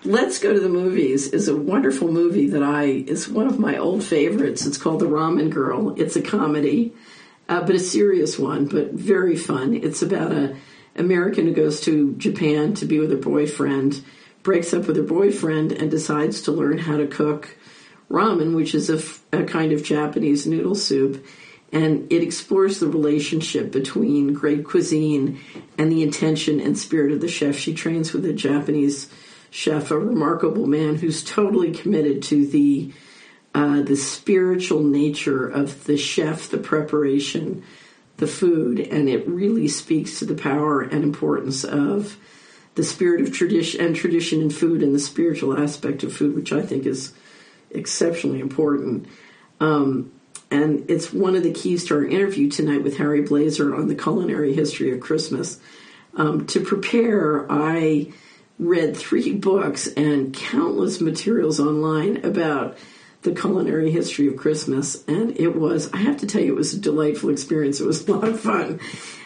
Let's Go to the Movies is a wonderful movie is one of my old favorites. It's called The Ramen Girl. It's a comedy, but a serious one, but very fun. It's about an American who goes to Japan to be with her boyfriend, breaks up with her boyfriend, and decides to learn how to cook ramen, which is a kind of Japanese noodle soup. And it explores the relationship between great cuisine and the intention and spirit of the chef. She trains with a Japanese chef, a remarkable man who's totally committed to the spiritual nature of the chef, the preparation, the food, and it really speaks to the power and importance of the spirit of tradition in food and the spiritual aspect of food, which I think is exceptionally important. And it's one of the keys to our interview tonight with Harry Blaser on the culinary history of Christmas. To prepare, I read 3 books and countless materials online about the culinary history of Christmas, and I have to tell you, it was a delightful experience. It was a lot of fun.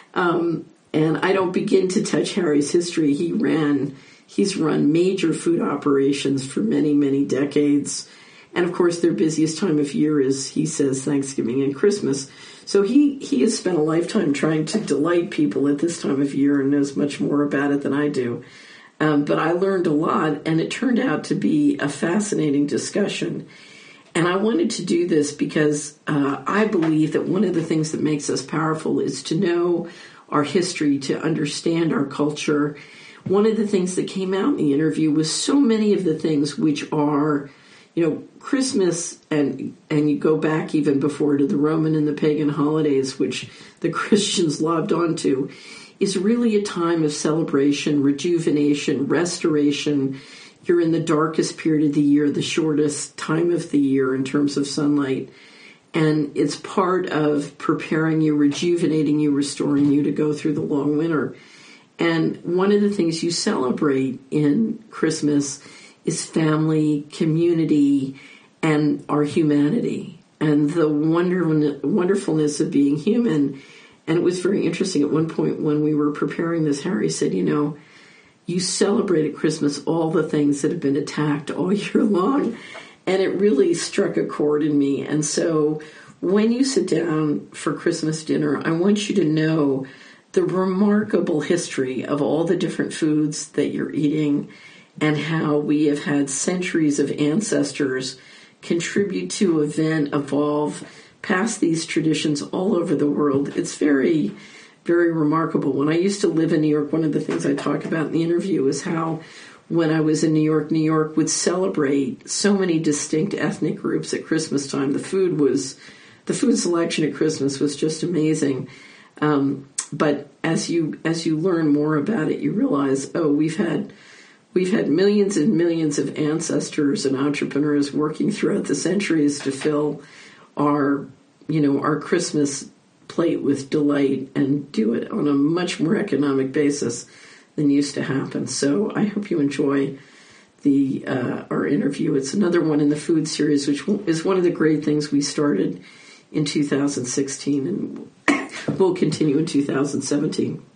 And I don't begin to touch Harry's history. He's run major food operations for many, many decades. And of course, their busiest time of year is, he says, Thanksgiving and Christmas. So he has spent a lifetime trying to delight people at this time of year and knows much more about it than I do. But I learned a lot, and it turned out to be a fascinating discussion. And I wanted to do this because I believe that one of the things that makes us powerful is to know our history, to understand our culture. One of the things that came out in the interview was so many of the things which are, Christmas, and you go back even before to the Roman and the pagan holidays, which the Christians lobbed onto, is really a time of celebration, rejuvenation, restoration. You're in the darkest period of the year, the shortest time of the year in terms of sunlight. And it's part of preparing you, rejuvenating you, restoring you to go through the long winter. And one of the things you celebrate in Christmas is family, community, and our humanity, and the wonderfulness of being human. And it was very interesting. At one point when we were preparing this, Harry said, you celebrate at Christmas all the things that have been attacked all year long. And it really struck a chord in me. And so when you sit down for Christmas dinner, I want you to know the remarkable history of all the different foods that you're eating and how we have had centuries of ancestors contribute to, evolve, pass these traditions all over the world. It's very, very remarkable. When I used to live in New York, one of the things I talk about in the interview is how when I was in New York would celebrate so many distinct ethnic groups at Christmas time. The food selection at Christmas was just amazing. But as you learn more about it, you realize, we've had millions and millions of ancestors and entrepreneurs working throughout the centuries to fill our Christmas plate with delight and do it on a much more economic basis than used to happen. So I hope you enjoy our interview. It's another one in the food series, which is one of the great things we started in 2016 and will continue in 2017.